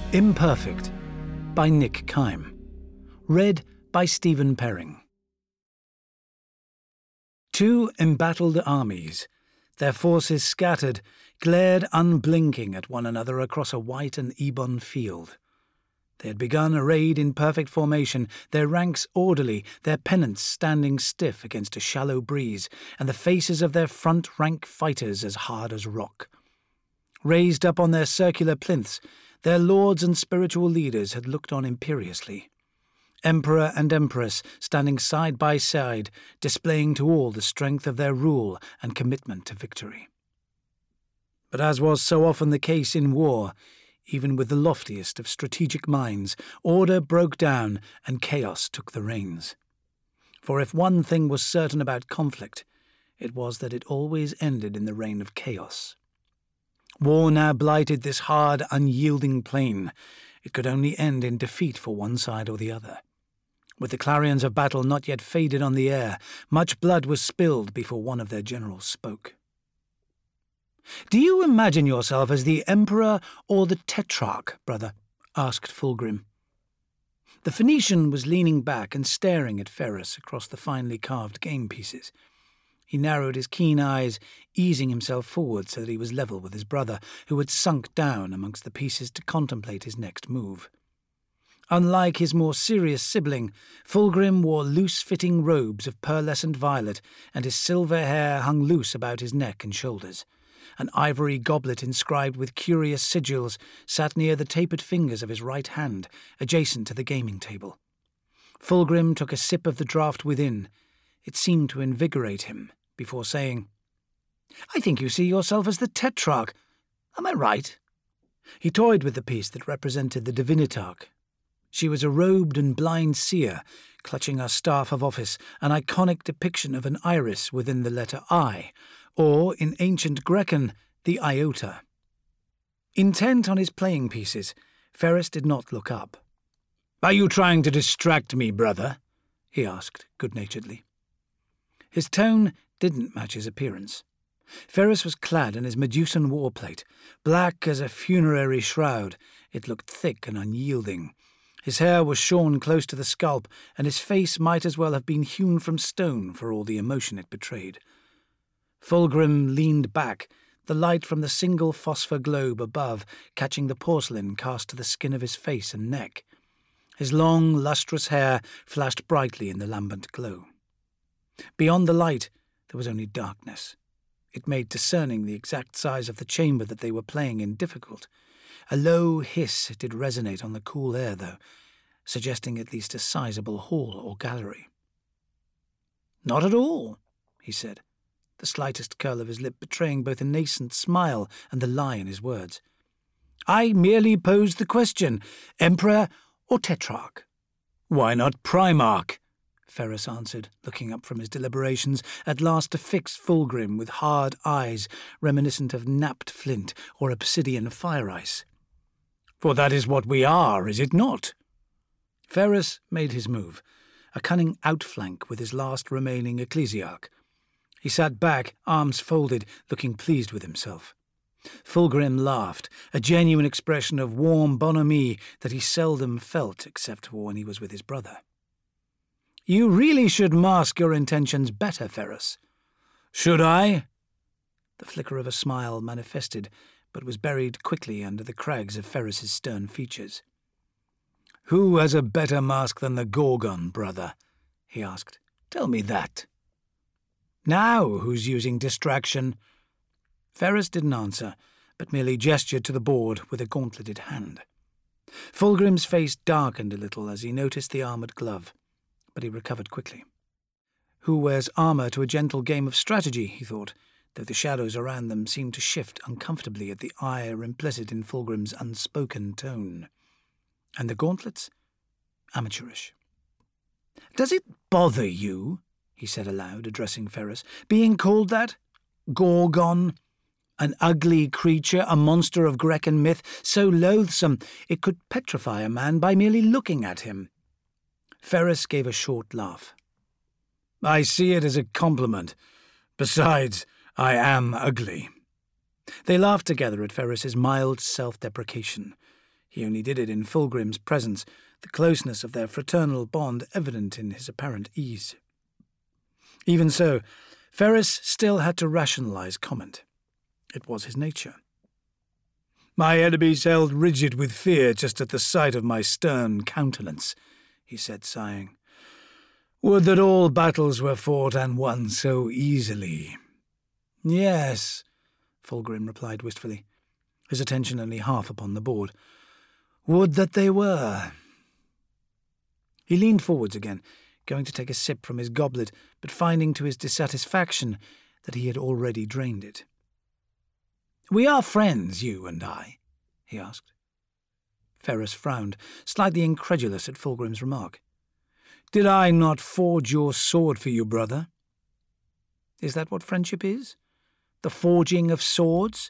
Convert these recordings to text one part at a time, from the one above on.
Imperfect by Nick Kime. Read by Stephen Perring. Two embattled armies, their forces scattered, glared unblinking at one another across a white and ebon field. They had begun arrayed in perfect formation, their ranks orderly, their pennants standing stiff against a shallow breeze, and the faces of their front-rank fighters as hard as rock. Raised up on their circular plinths, their lords and spiritual leaders had looked on imperiously. Emperor and Empress standing side by side, displaying to all the strength of their rule and commitment to victory. But as was so often the case in war, even with the loftiest of strategic minds, order broke down and chaos took the reins. For if one thing was certain about conflict, it was that it always ended in the reign of chaos. War now blighted this hard, unyielding plain. It could only end in defeat for one side or the other. With the clarions of battle not yet faded on the air, much blood was spilled before one of their generals spoke. "Do you imagine yourself as the Emperor or the Tetrarch, brother?" asked Fulgrim. The Phoenician was leaning back and staring at Ferrus across the finely carved game pieces. He narrowed his keen eyes, easing himself forward so that he was level with his brother, who had sunk down amongst the pieces to contemplate his next move. Unlike his more serious sibling, Fulgrim wore loose-fitting robes of pearlescent violet, and his silver hair hung loose about his neck and shoulders. An ivory goblet inscribed with curious sigils sat near the tapered fingers of his right hand, adjacent to the gaming table. Fulgrim took a sip of the draught within. It seemed to invigorate him, before saying, "I think you see yourself as the Tetrarch. Am I right?" He toyed with the piece that represented the Divinitarch. She was a robed and blind seer, clutching her staff of office, an iconic depiction of an iris within the letter I, or, in ancient Grecan, the iota. Intent on his playing pieces, Ferrus did not look up. "Are you trying to distract me, brother?" he asked good-naturedly. His tone didn't match his appearance. Ferrus was clad in his Medusan warplate, black as a funerary shroud. It looked thick and unyielding. His hair was shorn close to the scalp, and his face might as well have been hewn from stone for all the emotion it betrayed. Fulgrim leaned back, the light from the single phosphor globe above catching the porcelain cast to the skin of his face and neck. His long, lustrous hair flashed brightly in the lambent glow. Beyond the light, there was only darkness. It made discerning the exact size of the chamber that they were playing in difficult. A low hiss did resonate on the cool air, though, suggesting at least a sizable hall or gallery. "Not at all," he said, the slightest curl of his lip betraying both a nascent smile and the lie in his words. "I merely posed the question, Emperor or Tetrarch?" "Why not Primarch?" Ferrus answered, looking up from his deliberations, at last to fix Fulgrim with hard eyes reminiscent of napped flint or obsidian fire ice. "For that is what we are, is it not?" Ferrus made his move, a cunning outflank with his last remaining ecclesiarch. He sat back, arms folded, looking pleased with himself. Fulgrim laughed, a genuine expression of warm bonhomie that he seldom felt except when he was with his brother. "You really should mask your intentions better, Ferrus." "Should I?" The flicker of a smile manifested, but was buried quickly under the crags of Ferrus's stern features. "Who has a better mask than the Gorgon, brother?" he asked. "Tell me that." "Now who's using distraction?" Ferrus didn't answer, but merely gestured to the board with a gauntleted hand. Fulgrim's face darkened a little as he noticed the armoured glove, but he recovered quickly. Who wears armour to a gentle game of strategy, he thought, though the shadows around them seemed to shift uncomfortably at the ire implicit in Fulgrim's unspoken tone. And the gauntlets? Amateurish. "Does it bother you," he said aloud, addressing Ferrus, "being called that? Gorgon? An ugly creature, a monster of Grecan myth, so loathsome it could petrify a man by merely looking at him." Ferrus gave a short laugh. "I see it as a compliment. Besides, I am ugly." They laughed together at Ferrus's mild self-deprecation. He only did it in Fulgrim's presence, the closeness of their fraternal bond evident in his apparent ease. Even so, Ferris still had to rationalize comment. It was his nature. "My enemies held rigid with fear just at the sight of my stern countenance," he said, sighing. "Would that all battles were fought and won so easily." "Yes," Fulgrim replied wistfully, his attention only half upon the board. "Would that they were." He leaned forwards again, going to take a sip from his goblet, but finding to his dissatisfaction that he had already drained it. "We are friends, you and I?" he asked. Ferris frowned, slightly incredulous at Fulgrim's remark. "Did I not forge your sword for you, brother?" "Is that what friendship is? The forging of swords?"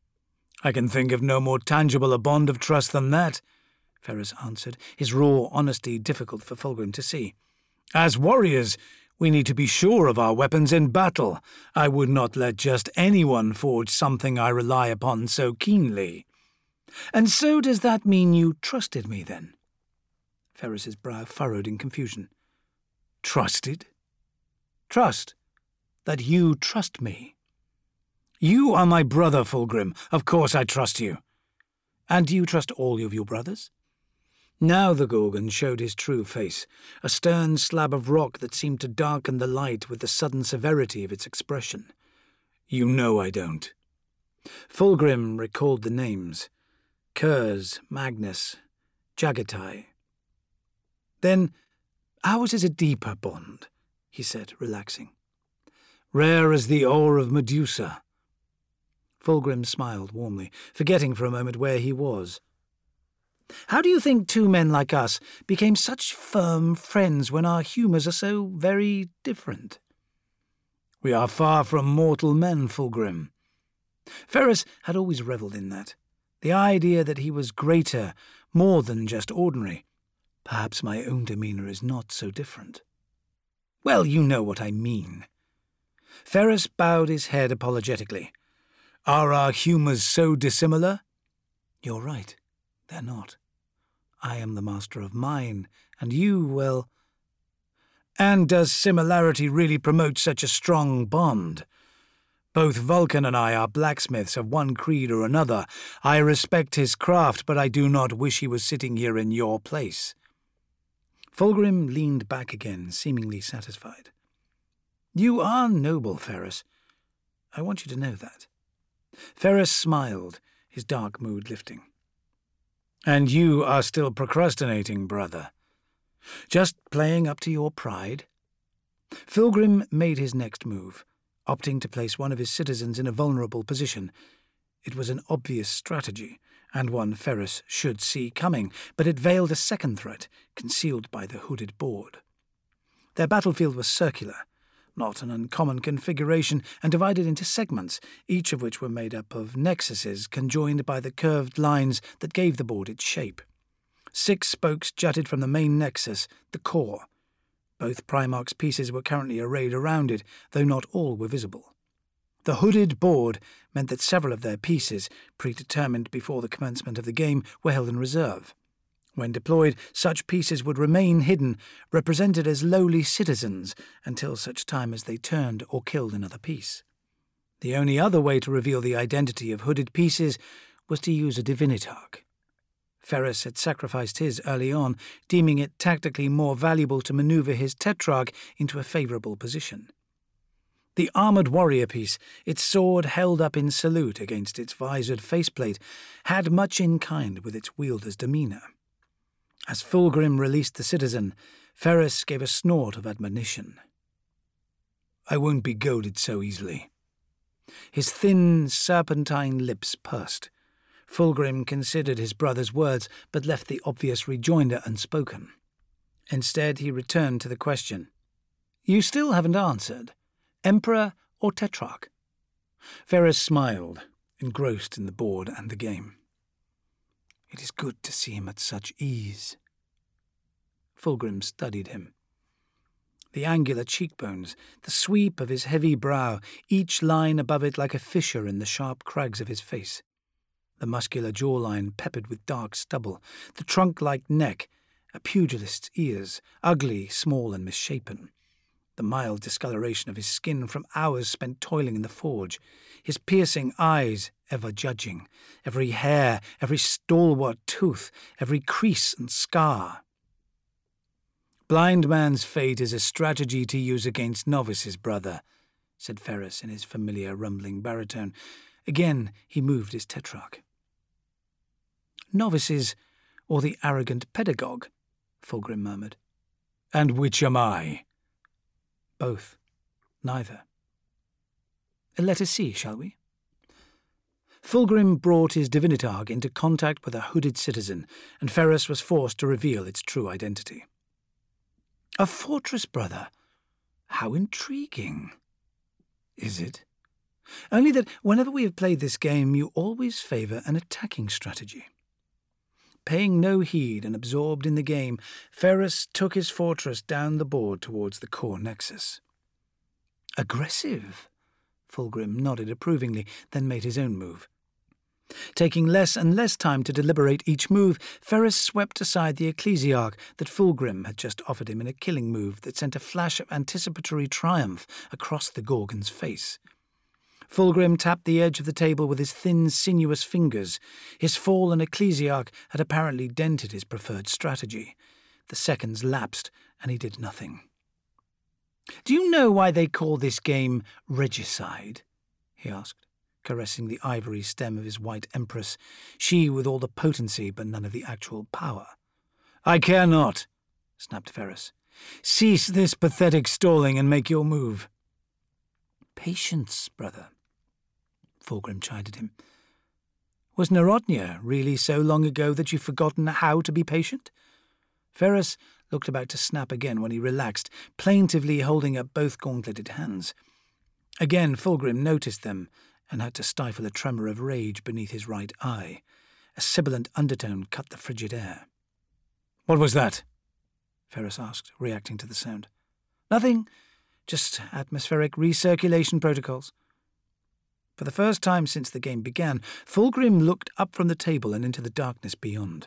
"I can think of no more tangible a bond of trust than that," Ferris answered, his raw honesty difficult for Fulgrim to see. "As warriors, we need to be sure of our weapons in battle. I would not let just anyone forge something I rely upon so keenly." "And so does that mean you trusted me, then?" Ferris's brow furrowed in confusion. "Trusted?" "Trust. That you trust me." "You are my brother, Fulgrim. Of course I trust you." "And do you trust all of your brothers?" Now the Gorgon showed his true face, a stern slab of rock that seemed to darken the light with the sudden severity of its expression. "You know I don't." Fulgrim recalled the names. Kurz, Magnus, Jagatai. "Then ours is a deeper bond," he said, relaxing. "Rare as the ore of Medusa." Fulgrim smiled warmly, forgetting for a moment where he was. "How do you think two men like us became such firm friends when our humours are so very different?" "We are far from mortal men, Fulgrim." Ferris had always revelled in that. The idea that he was greater, more than just ordinary. Perhaps my own demeanour is not so different. "Well, you know what I mean." Ferris bowed his head apologetically. "Are our humours so dissimilar?" "You're right. They're not. I am the master of mine, and you, well—" "And does similarity really promote such a strong bond? Both Vulcan and I are blacksmiths of one creed or another. I respect his craft, but I do not wish he was sitting here in your place." Fulgrim leaned back again, seemingly satisfied. "You are noble, Ferris. I want you to know that." Ferris smiled, his dark mood lifting. "And you are still procrastinating, brother? Just playing up to your pride?" Fulgrim made his next move, opting to place one of his citizens in a vulnerable position. It was an obvious strategy, and one Ferris should see coming, but it veiled a second threat, concealed by the hooded board. Their battlefield was circular, not an uncommon configuration, and divided into segments, each of which were made up of nexuses conjoined by the curved lines that gave the board its shape. 6 spokes jutted from the main nexus, the core. Both Primarch's pieces were currently arrayed around it, though not all were visible. The hooded board meant that several of their pieces, predetermined before the commencement of the game, were held in reserve. When deployed, such pieces would remain hidden, represented as lowly citizens, until such time as they turned or killed another piece. The only other way to reveal the identity of hooded pieces was to use a divinitarch. Ferris had sacrificed his early on, deeming it tactically more valuable to maneuver his tetrarch into a favourable position. The armoured warrior piece, its sword held up in salute against its visored faceplate, had much in kind with its wielder's demeanour. As Fulgrim released the citizen, Ferris gave a snort of admonition. "I won't be goaded so easily." His thin, serpentine lips pursed. Fulgrim considered his brother's words, but left the obvious rejoinder unspoken. Instead, he returned to the question. "You still haven't answered. Emperor or Tetrarch?" Ferris smiled, engrossed in the board and the game. "It is good to see him at such ease." Fulgrim studied him. The angular cheekbones, the sweep of his heavy brow, each line above it like a fissure in the sharp crags of his face. the muscular jawline peppered with dark stubble, the trunk-like neck, a pugilist's ears, ugly, small and misshapen. The mild discoloration of his skin from hours spent toiling in the forge, his piercing eyes ever judging, every hair, every stalwart tooth, every crease and scar. "Blind man's fate is a strategy to use against novices, brother," said Ferris in his familiar rumbling baritone. Again he moved his tetrarch. "Novices, or the arrogant pedagogue?" Fulgrim murmured. "And which am I?" "Both. Neither. Let us see, shall we?" Fulgrim brought his divinitarg into contact with a hooded citizen, and Ferris was forced to reveal its true identity. "A fortress, brother. How intriguing." "Is it? Only that whenever we have played this game, you always favour an attacking strategy." Paying no heed and absorbed in the game, Ferris took his fortress down the board towards the core nexus. "Aggressive?" Fulgrim nodded approvingly, then made his own move. Taking less and less time to deliberate each move, Ferris swept aside the ecclesiarch that Fulgrim had just offered him in a killing move that sent a flash of anticipatory triumph across the Gorgon's face. Fulgrim tapped the edge of the table with his thin, sinuous fingers. His fallen ecclesiarch had apparently dented his preferred strategy. The seconds lapsed, and he did nothing. "Do you know why they call this game regicide?" he asked, caressing the ivory stem of his white empress, she with all the potency but none of the actual power. "I care not," snapped Ferris. "Cease this pathetic stalling and make your move." "Patience, brother," Fulgrim chided him. "Was Narodnia really so long ago that you've forgotten how to be patient?" Ferris looked about to snap again when he relaxed, plaintively holding up both gauntleted hands. Again Fulgrim noticed them and had to stifle a tremor of rage beneath his right eye. A sibilant undertone cut the frigid air. "What was that?" Ferris asked, reacting to the sound. "Nothing. Just atmospheric recirculation protocols." For the first time since the game began, Fulgrim looked up from the table and into the darkness beyond.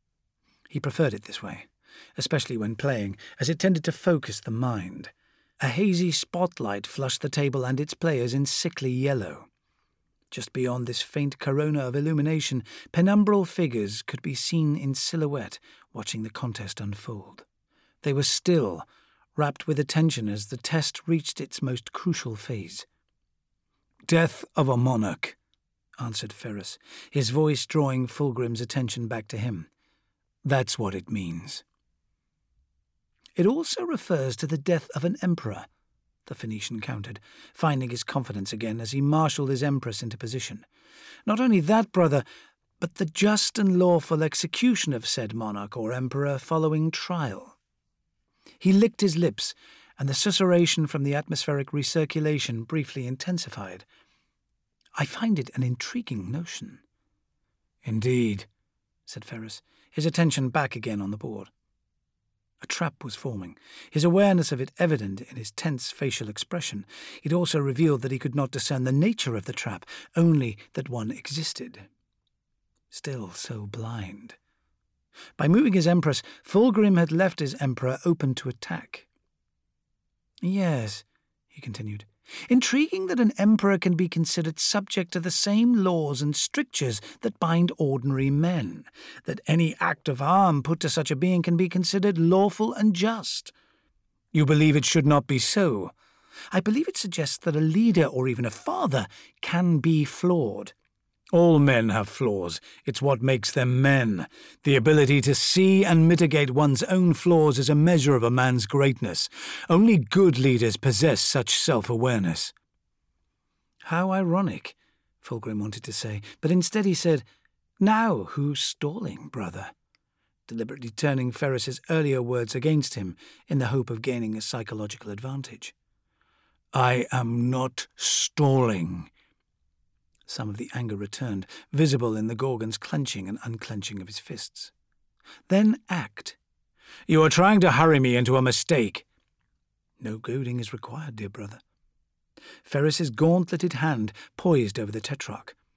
He preferred it this way, especially when playing, as it tended to focus the mind. A hazy spotlight flushed the table and its players in sickly yellow. Just beyond this faint corona of illumination, penumbral figures could be seen in silhouette watching the contest unfold. They were still, rapt with attention as the test reached its most crucial phase. "Death of a monarch," answered Ferris, his voice drawing Fulgrim's attention back to him. "That's what it means." "It also refers to the death of an emperor," the Phoenician countered, finding his confidence again as he marshalled his empress into position. "Not only that, brother, but the just and lawful execution of said monarch or emperor following trial." He licked his lips, and the susurration from the atmospheric recirculation briefly intensified. "I find it an intriguing notion." "Indeed," said Ferris, his attention back again on the board. A trap was forming, his awareness of it evident in his tense facial expression. It also revealed that he could not discern the nature of the trap, only that one existed. Still so blind. By moving his empress, Fulgrim had left his emperor open to attack. "Yes," he continued, "intriguing that an emperor can be considered subject to the same laws and strictures that bind ordinary men, that any act of harm put to such a being can be considered lawful and just." "You believe it should not be so?" "I believe it suggests that a leader or even a father can be flawed." "All men have flaws. It's what makes them men. The ability to see and mitigate one's own flaws is a measure of a man's greatness. Only good leaders possess such self-awareness." "How ironic," Fulgrim wanted to say, but instead he said, "Now who's stalling, brother?" deliberately turning Ferris's earlier words against him in the hope of gaining a psychological advantage. "I am not stalling." Some of the anger returned, visible in the Gorgon's clenching and unclenching of his fists. "Then act." "You are trying to hurry me into a mistake." "No goading is required, dear brother." Ferris's gauntleted hand poised over the tetrarch.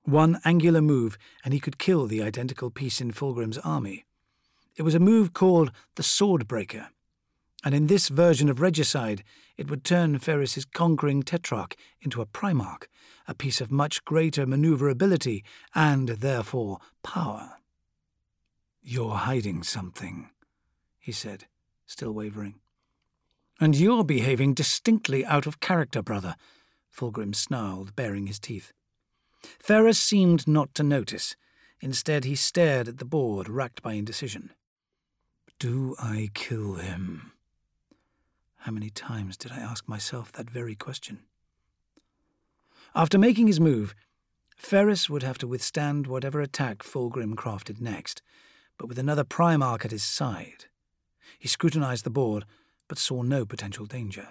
One angular move, and he could kill the identical piece in Fulgrim's army. It was a move called the Swordbreaker, and in this version of Regicide, it would turn Ferris's conquering Tetrarch into a Primarch, a piece of much greater maneuverability and, therefore, power. "You're hiding something," he said, still wavering. "And you're behaving distinctly out of character, brother," Fulgrim snarled, baring his teeth. Ferris seemed not to notice. Instead, he stared at the board, racked by indecision. Do I kill him? How many times did I ask myself that very question? After making his move, Ferris would have to withstand whatever attack Fulgrim crafted next, but with another Primarch at his side. He scrutinized the board, but saw no potential danger.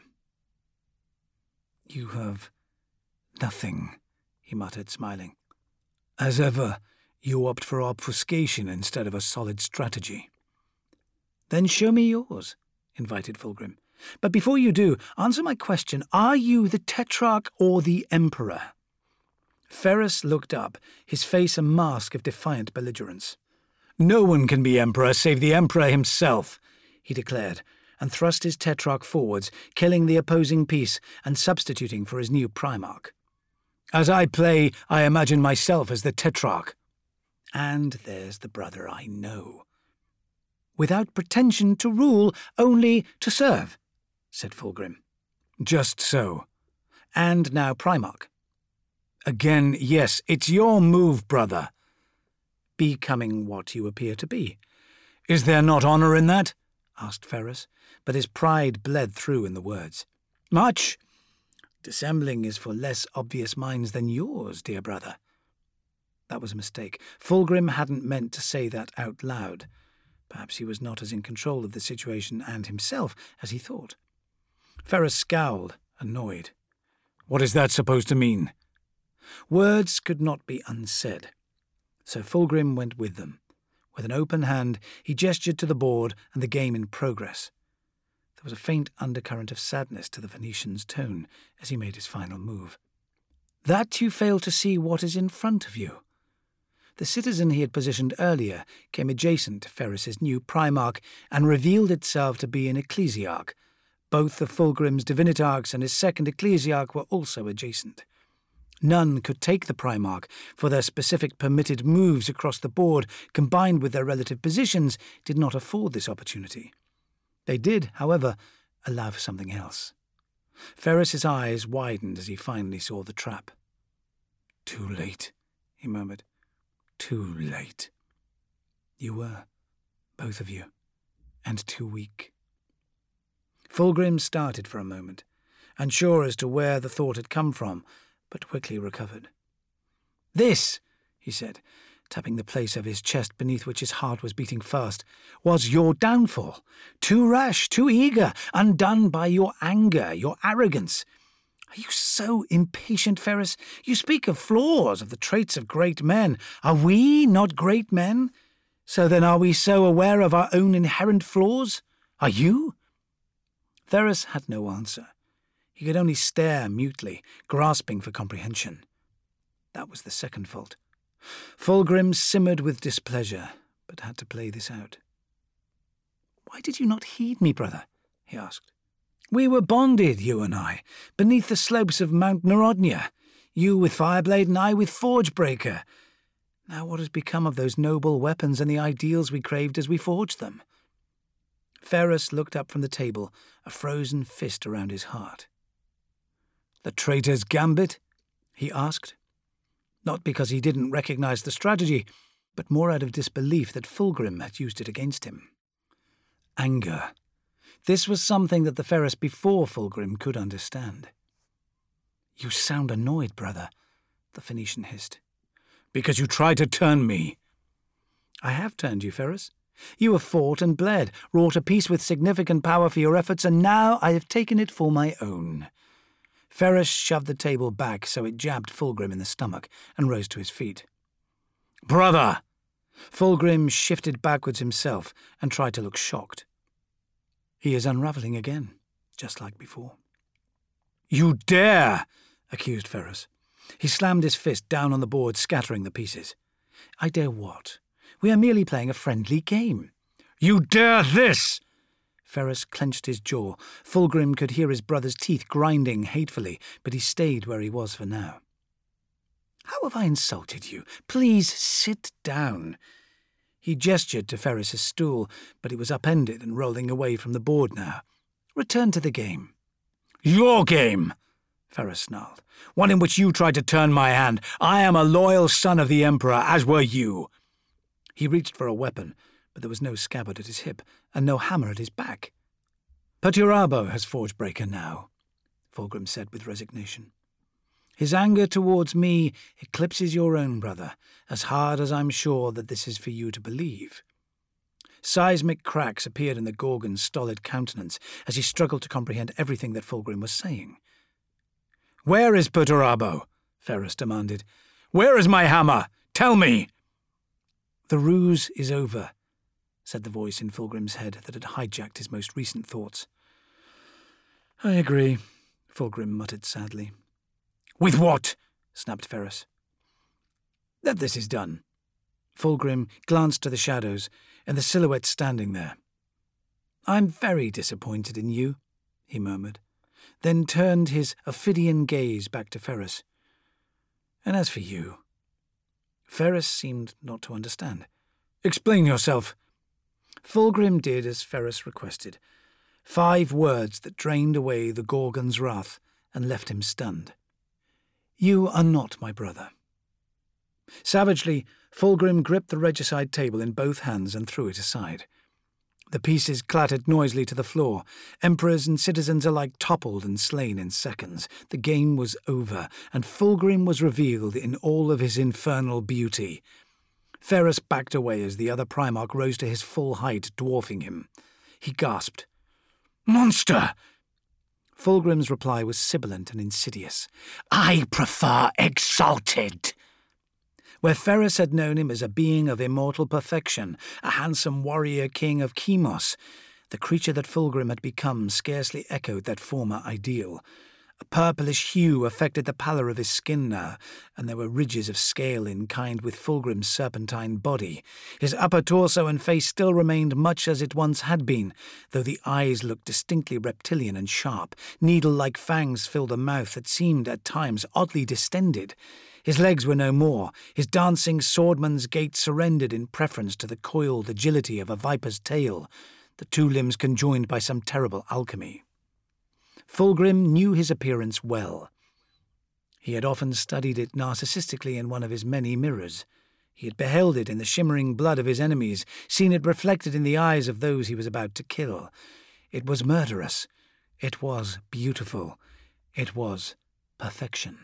"You have nothing," he muttered, smiling. "As ever, you opt for obfuscation instead of a solid strategy." "Then show me yours," invited Fulgrim. "But before you do, answer my question. Are you the Tetrarch or the Emperor?" Ferris looked up, his face a mask of defiant belligerence. "No one can be Emperor save the Emperor himself," he declared, and thrust his Tetrarch forwards, killing the opposing piece and substituting for his new Primarch. "As I play, I imagine myself as the Tetrarch. And there's the brother I know." "Without pretension to rule, only to serve," said Fulgrim. "Just so. And now Primarch." "Again, yes, it's your move, brother." "Becoming what you appear to be." "Is there not honour in that?" asked Ferris, but his pride bled through in the words. "Much. Dissembling is for less obvious minds than yours, dear brother." That was a mistake. Fulgrim hadn't meant to say that out loud. Perhaps he was not as in control of the situation and himself as he thought. Ferris scowled, annoyed. "What is that supposed to mean?" Words could not be unsaid, so Fulgrim went with them. With an open hand, he gestured to the board and the game in progress. There was a faint undercurrent of sadness to the Phoenician's tone as he made his final move. "That you fail to see what is in front of you." The citizen he had positioned earlier came adjacent to Ferris's new Primarch and revealed itself to be an Ecclesiarch. Both of Fulgrim's Divinitarchs and his second Ecclesiarch were also adjacent. None could take the Primarch, for their specific permitted moves across the board, combined with their relative positions, did not afford this opportunity. They did, however, allow for something else. Ferris's eyes widened as he finally saw the trap. "Too late," he murmured. "Too late." "You were, both of you, and too weak." Fulgrim started for a moment, unsure as to where the thought had come from, but quickly recovered. "This," he said, tapping the place of his chest beneath which his heart was beating fast, "was your downfall. Too rash, too eager, undone by your anger, your arrogance. Are you so impatient, Ferris? You speak of flaws, of the traits of great men. Are we not great men? So then are we so aware of our own inherent flaws? Are you?" Ferris had no answer. He could only stare mutely, grasping for comprehension. That was the second fault. Fulgrim simmered with displeasure, but had to play this out. "Why did you not heed me, brother?" he asked. "We were bonded, you and I, beneath the slopes of Mount Narodnia, you with Fireblade and I with Forgebreaker. Now what has become of those noble weapons and the ideals we craved as we forged them?" Ferris looked up from the table, a frozen fist around his heart. "The traitor's gambit?" he asked. Not because he didn't recognize the strategy, but more out of disbelief that Fulgrim had used it against him. Anger. This was something that the Ferris before Fulgrim could understand. "You sound annoyed, brother," the Phoenician hissed. "Because you tried to turn me." "I have turned you, Ferris. You have fought and bled, wrought a peace with significant power for your efforts, and now I have taken it for my own." Ferris shoved the table back so it jabbed Fulgrim in the stomach and rose to his feet. "Brother!" Fulgrim shifted backwards himself and tried to look shocked. He is unravelling again, just like before. "You dare!" accused Ferris. He slammed his fist down on the board, scattering the pieces. "I dare what? We are merely playing a friendly game." "You dare this!" Ferrus clenched his jaw. Fulgrim could hear his brother's teeth grinding hatefully, but he stayed where he was for now. "How have I insulted you? Please sit down." He gestured to Ferris's stool, but it was upended and rolling away from the board now. "Return to the game." "Your game!" Ferrus snarled. "One in which you tried to turn my hand. I am a loyal son of the Emperor, as were you." He reached for a weapon, but there was no scabbard at his hip, and no hammer at his back. "Perturabo has Forgebreaker now," Fulgrim said with resignation. "His anger towards me eclipses your own, brother, as hard as I'm sure that this is for you to believe." Seismic cracks appeared in the Gorgon's stolid countenance as he struggled to comprehend everything that Fulgrim was saying. "Where is Perturabo?" Ferrus demanded. "Where is my hammer? Tell me!" "The ruse is over," said the voice in Fulgrim's head that had hijacked his most recent thoughts. "I agree," Fulgrim muttered sadly. "With what?" snapped Ferrus. "That this is done." Fulgrim glanced to the shadows and the silhouette standing there. "I'm very disappointed in you," he murmured, then turned his ophidian gaze back to Ferrus. "And as for you—" Ferrus seemed not to understand. "Explain yourself." Fulgrim did as Ferrus requested. 5 words that drained away the Gorgon's wrath and left him stunned. "You are not my brother." Savagely, Fulgrim gripped the regicide table in both hands and threw it aside. The pieces clattered noisily to the floor. Emperors and citizens alike toppled and slain in seconds. The game was over, and Fulgrim was revealed in all of his infernal beauty. Ferrus backed away as the other Primarch rose to his full height, dwarfing him. He gasped. "Monster!" Fulgrim's reply was sibilant and insidious. "I prefer exalted." Where Ferrus had known him as a being of immortal perfection, a handsome warrior king of Chemos, the creature that Fulgrim had become scarcely echoed that former ideal. A purplish hue affected the pallor of his skin now, and there were ridges of scale in kind with Fulgrim's serpentine body. His upper torso and face still remained much as it once had been, though the eyes looked distinctly reptilian and sharp. Needle-like fangs filled a mouth that seemed at times oddly distended. His legs were no more. His dancing swordman's gait surrendered in preference to the coiled agility of a viper's tail, the 2 limbs conjoined by some terrible alchemy. Fulgrim knew his appearance well. He had often studied it narcissistically in one of his many mirrors. He had beheld it in the shimmering blood of his enemies, seen it reflected in the eyes of those he was about to kill. It was murderous. It was beautiful. It was perfection.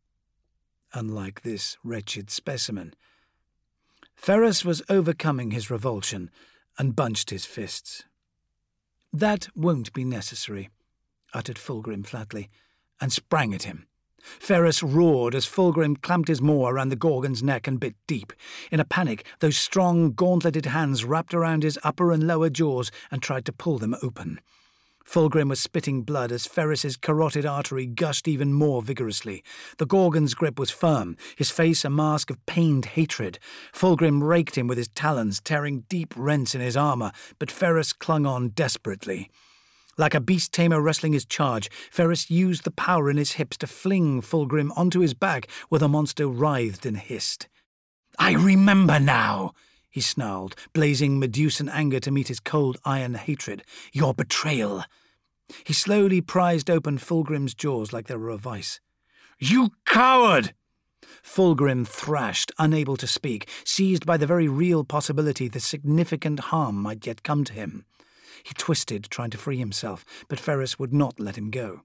Unlike this wretched specimen. Ferrus was overcoming his revulsion and bunched his fists. "That won't be necessary," uttered Fulgrim flatly, and sprang at him. Ferrus roared as Fulgrim clamped his maw around the Gorgon's neck and bit deep. In a panic, those strong, gauntleted hands wrapped around his upper and lower jaws and tried to pull them open. Fulgrim was spitting blood as Ferrus's carotid artery gushed even more vigorously. The Gorgon's grip was firm, his face a mask of pained hatred. Fulgrim raked him with his talons, tearing deep rents in his armour, but Ferrus clung on desperately. Like a beast tamer wrestling his charge, Ferrus used the power in his hips to fling Fulgrim onto his back where the monster writhed and hissed. "I remember now," he snarled, blazing Medusan anger to meet his cold iron hatred. "Your betrayal." He slowly prized open Fulgrim's jaws like they were a vice. "You coward!" Fulgrim thrashed, unable to speak, seized by the very real possibility that significant harm might yet come to him. He twisted, trying to free himself, but Ferrus would not let him go.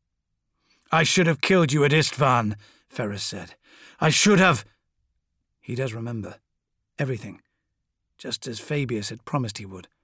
"I should have killed you at Istvan," Ferrus said. "I should have—" He does remember. Everything. Just as Fabius had promised he would.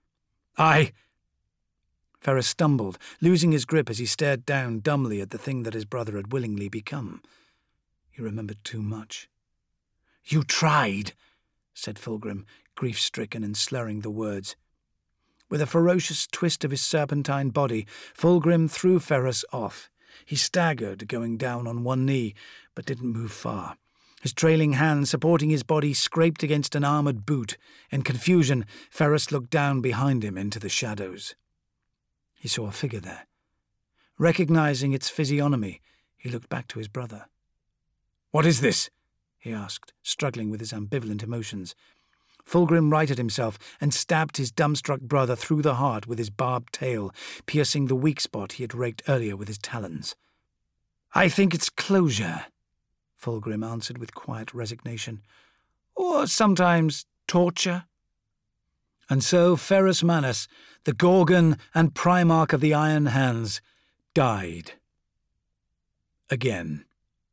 Ferrus stumbled, losing his grip as he stared down dumbly at the thing that his brother had willingly become. He remembered too much. "You tried," said Fulgrim, grief-stricken and slurring the words. With a ferocious twist of his serpentine body, Fulgrim threw Ferrus off. He staggered, going down on one knee, but didn't move far. His trailing hand supporting his body scraped against an armoured boot. In confusion, Ferrus looked down behind him into the shadows. He saw a figure there. Recognizing its physiognomy, he looked back to his brother. "What is this?" he asked, struggling with his ambivalent emotions. Fulgrim righted himself and stabbed his dumbstruck brother through the heart with his barbed tail, piercing the weak spot he had raked earlier with his talons. "I think it's closure," Fulgrim answered with quiet resignation. "Or sometimes torture." And so Ferrus Manus, the Gorgon and Primarch of the Iron Hands, died. Again.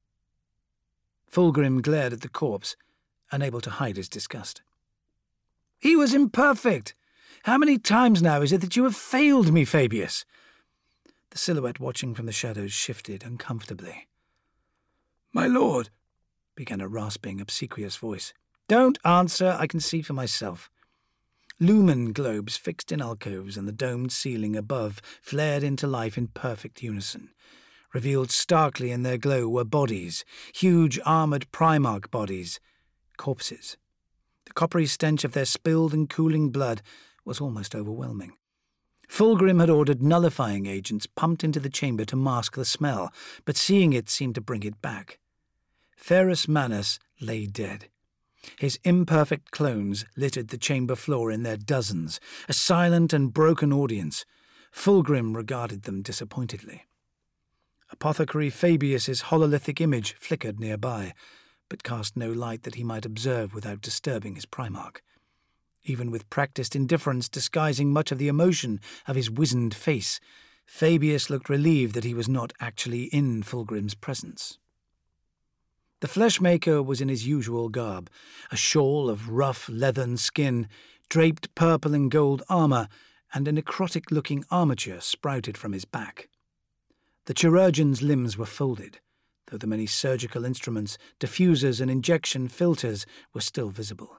Fulgrim glared at the corpse, unable to hide his disgust. "He was imperfect. How many times now is it that you have failed me, Fabius?" The silhouette watching from the shadows shifted uncomfortably. "My lord," began a rasping, obsequious voice. "Don't answer, I can see for myself." Lumen globes fixed in alcoves and the domed ceiling above flared into life in perfect unison. Revealed starkly in their glow were bodies, huge armoured Primarch bodies, corpses. The coppery stench of their spilled and cooling blood was almost overwhelming. Fulgrim had ordered nullifying agents pumped into the chamber to mask the smell, but seeing it seemed to bring it back. Ferrus Manus lay dead. His imperfect clones littered the chamber floor in their dozens, a silent and broken audience. Fulgrim regarded them disappointedly. Apothecary Fabius's hololithic image flickered nearby, but cast no light that he might observe without disturbing his Primarch. Even with practised indifference disguising much of the emotion of his wizened face, Fabius looked relieved that he was not actually in Fulgrim's presence. The Fleshmaker was in his usual garb, a shawl of rough leathern skin, draped purple and gold armour, and a necrotic-looking armature sprouted from his back. The chirurgeon's limbs were folded, though the many surgical instruments, diffusers and injection filters were still visible.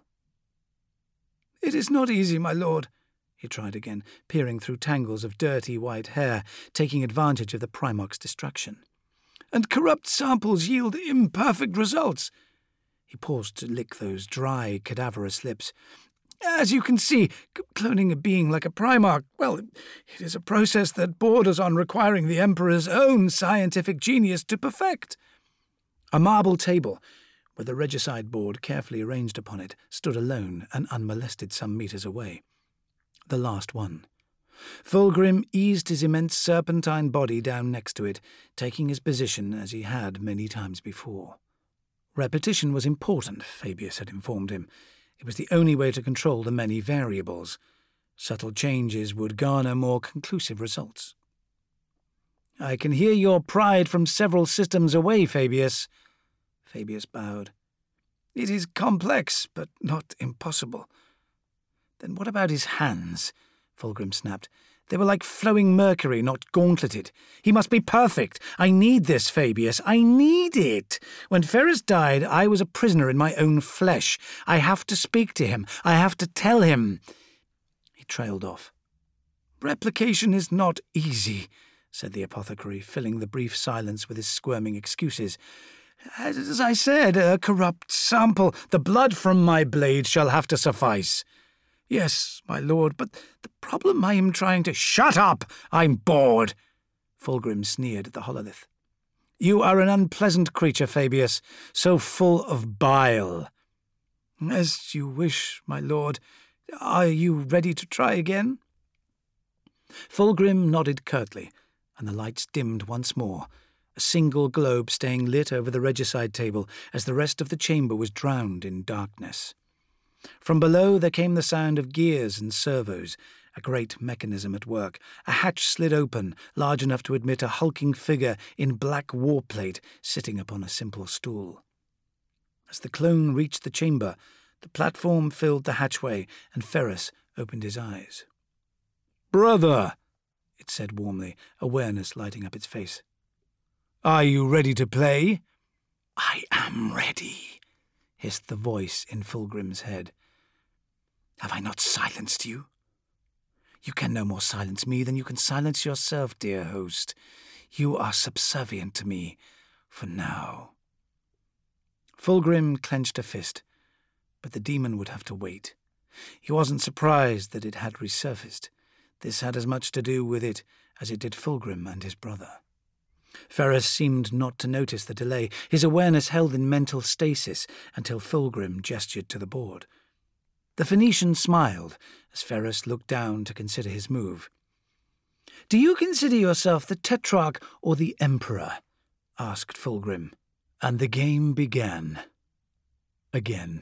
"It is not easy, my lord," he tried again, peering through tangles of dirty white hair, taking advantage of the Primarch's distraction. "And corrupt samples yield imperfect results." He paused to lick those dry, cadaverous lips. "As you can see, cloning a being like a Primarch, well, it is a process that borders on requiring the Emperor's own scientific genius to perfect." A marble table, with a regicide board carefully arranged upon it, stood alone and unmolested some metres away. The last one. Fulgrim eased his immense serpentine body down next to it, taking his position as he had many times before. Repetition was important, Fabius had informed him. It was the only way to control the many variables. Subtle changes would garner more conclusive results. "I can hear your pride from several systems away, Fabius." Fabius bowed. "It is complex, but not impossible." "Then what about his hands?" Fulgrim snapped. "They were like flowing mercury, not gauntleted. He must be perfect. I need this, Fabius. I need it. When Ferrus died, I was a prisoner in my own flesh. I have to speak to him. I have to tell him." He trailed off. "Replication is not easy," said the apothecary, filling the brief silence with his squirming excuses. "As I said, a corrupt sample. The blood from my blade shall have to suffice." "Yes, my lord, but the problem I am trying to—" "Shut up! I'm bored!" Fulgrim sneered at the hololith. "You are an unpleasant creature, Fabius, so full of bile." "As you wish, my lord. Are you ready to try again?" Fulgrim nodded curtly, and the lights dimmed once more, a single globe staying lit over the regicide table as the rest of the chamber was drowned in darkness. From below there came the sound of gears and servos, a great mechanism at work. A hatch slid open, large enough to admit a hulking figure in black warplate sitting upon a simple stool. As the clone reached the chamber, the platform filled the hatchway, and Ferrus opened his eyes. "Brother," it said warmly, awareness lighting up its face. "Are you ready to play?" "I am ready," hissed the voice in Fulgrim's head. "Have I not silenced you?" "You can no more silence me than you can silence yourself, dear host. You are subservient to me, for now." Fulgrim clenched a fist, but the demon would have to wait. He wasn't surprised that it had resurfaced. This had as much to do with it as it did Fulgrim and his brother. Ferrus seemed not to notice the delay, his awareness held in mental stasis until Fulgrim gestured to the board. The Phoenician smiled as Ferrus looked down to consider his move. "Do you consider yourself the Tetrarch or the Emperor?" asked Fulgrim, and the game began. Again.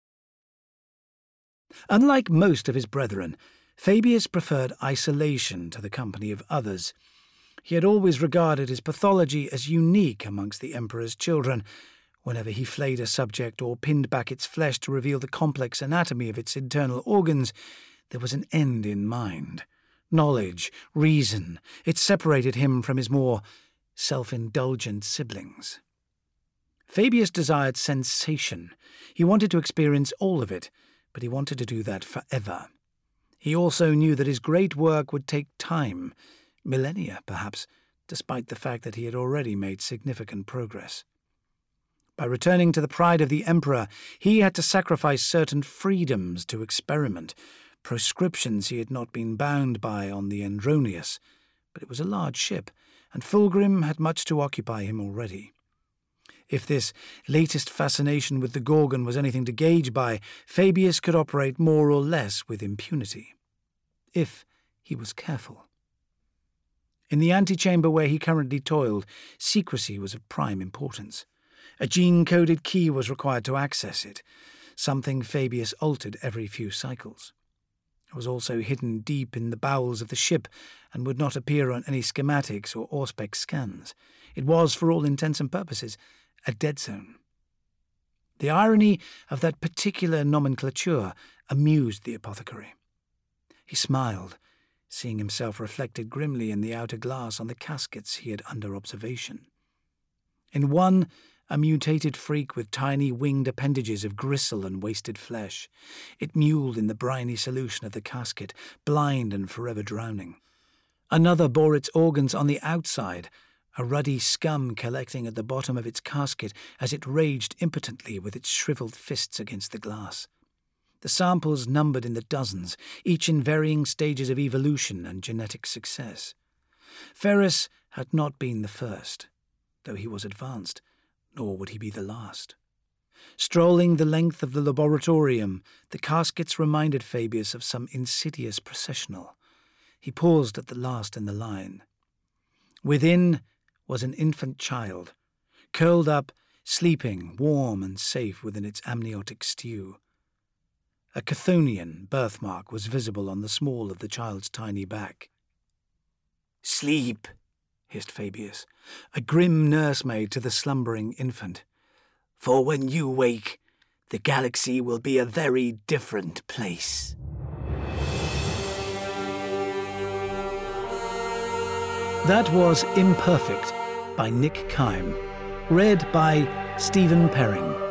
Unlike most of his brethren, Fabius preferred isolation to the company of others. He had always regarded his pathology as unique amongst the Emperor's children. Whenever he flayed a subject or pinned back its flesh to reveal the complex anatomy of its internal organs, there was an end in mind. Knowledge, reason. It separated him from his more self-indulgent siblings. Fabius desired sensation. He wanted to experience all of it, but he wanted to do that forever. He also knew that his great work would take time, millennia perhaps, despite the fact that he had already made significant progress. By returning to the pride of the Emperor, he had to sacrifice certain freedoms to experiment, proscriptions he had not been bound by on the Andronius, but it was a large ship, and Fulgrim had much to occupy him already. If this latest fascination with the Gorgon was anything to gauge by, Fabius could operate more or less with impunity, if he was careful. In the antechamber where he currently toiled, secrecy was of prime importance. A gene-coded key was required to access it, something Fabius altered every few cycles. It was also hidden deep in the bowels of the ship and would not appear on any schematics or Auspex scans. It was, for all intents and purposes, a dead zone. The irony of that particular nomenclature amused the apothecary. He smiled, seeing himself reflected grimly in the outer glass on the caskets he had under observation. In one, a mutated freak with tiny winged appendages of gristle and wasted flesh. It mewled in the briny solution of the casket, blind and forever drowning. Another bore its organs on the outside, a ruddy scum collecting at the bottom of its casket as it raged impotently with its shriveled fists against the glass. The samples numbered in the dozens, each in varying stages of evolution and genetic success. Ferrus had not been the first, though he was advanced, nor would he be the last. Strolling the length of the laboratorium, the caskets reminded Fabius of some insidious processional. He paused at the last in the line. Within was an infant child, curled up, sleeping, warm and safe within its amniotic stew. A Chthonian birthmark was visible on the small of the child's tiny back. "Sleep," hissed Fabius, a grim nursemaid to the slumbering infant. "For when you wake, the galaxy will be a very different place." That was Imperfect by Nick Kime, read by Stephen Perring.